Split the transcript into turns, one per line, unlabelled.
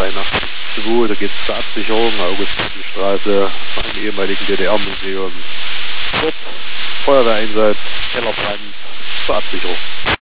82, da geht es zur Absicherung, Augustinstraße, beim ehemaligen DDR-Museum. Dort Feuerwehreinsatz, Kellerbrand zur Absicherung.